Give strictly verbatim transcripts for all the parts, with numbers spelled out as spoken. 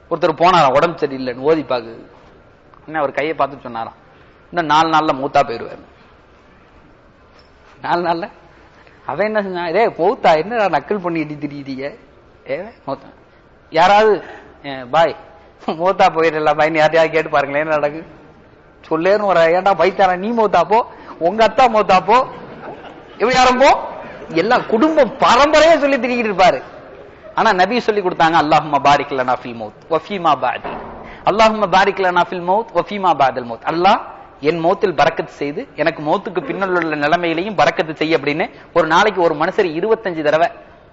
ஒருத்தர் போனாராம், உடம்பு சரியில்லைன்னு ஓதி பாக்கு. என்ன அவர் கையை பார்த்து சொன்னாராம், இன்னும் நாலு நாள்ல மூத்தா போயிருவாரு. நாலு நாள்ல அவன் என்ன செஞ்சா, இதே மூத்தா என்ன நக்கல் பண்ணிட்டு திடீங்க, ஏ மூத்தா யாராவது பாய் மூத்தா போயிடல பாய்னு யார்ட்டையாவது கேட்டு பாருங்களேன் என்ன நடக்கு சொல்லேன்னு ஒரு ஏன்டா பைத்தாரா நீ மூத்தாப்போ, உங்க அத்தா மூத்தாப்போ, எப்படி ஆரம்போ எல்லாம் குடும்பம் பரம்பரையே சொல்லி திரிக்கிட்டு இருப்பாரு. ஆனா நபி சொல்லி கொடுத்தாங்க, அல்லாஹும்ம பாரிக் லனா ஃபில் மௌத் வ ஃபீமா பஅதி, அல்லாஹும்ம பாரிக் லனா ஃபில் மௌத் வ ஃபீமா பஅதல் மௌத். அல்லாஹ் என் மௌத்தில் பரக்கத்து செய்து எனக்கு மௌத்துக்கு பின்னால் உள்ள நிலைமையிலையும் பரக்கத்து செய்ய அப்படின்னு ஒரு நாளைக்கு ஒரு மனுஷர் இருபத்தஞ்சு தடவை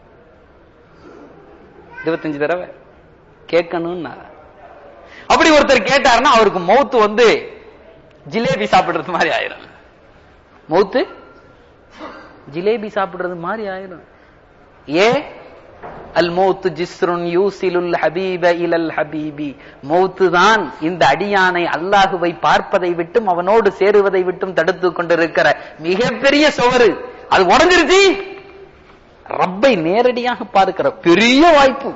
இருபத்தஞ்சு தடவை கேட்கணும்னா, அப்படி ஒருத்தர் கேட்டாருன்னா அவருக்கு மௌத்து வந்து ஜிலேபி சாப்பிடுறது மாதிரி ஆயிரும். மௌத்து ஜிலேபி சாப்பிடுறது மாதிரி ஆயிரும். ஏ அல் மௌத்து ஜிஸ்ருன் யூசிலுல் ஹபீப இலல் ஹபீபி, மௌத்து தான் இந்த அடியானை அல்லாஹுவை பார்ப்பதை விட்டும் அவனோடு சேருவதை விட்டும் தடுத்து கொண்டிருக்கிற மிகப்பெரிய சுவரு. அது உடஞ்சிருச்சு, ரப்பை நேரடியாக பார்க்கிற பெரிய வாய்ப்பு,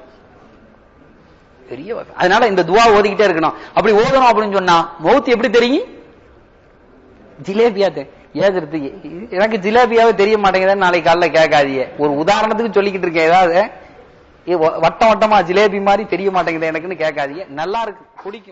பெரிய வாய்ப்பு. அதனால இந்த துவா ஓதிக்கிட்டே இருக்கணும். அப்படி ஓதணும் அப்படின்னு சொன்னா மௌத்து எப்படி தெரியும்? ஜிலேபியா ஏது எனக்கு ஜிலேபியாவே தெரிய மாட்டேங்குதுன்னு நாளைக்கு காலைல கேட்காதீங்க. ஒரு உதாரணத்துக்கு சொல்லிக்கிட்டு இருக்கேன், ஏதாவது வட்டம் வட்டமா ஜிலேபி மாதிரி தெரிய மாட்டேங்குது எனக்குன்னு கேட்காதீங்க. நல்லா இருக்கு, பிடிக்கும்.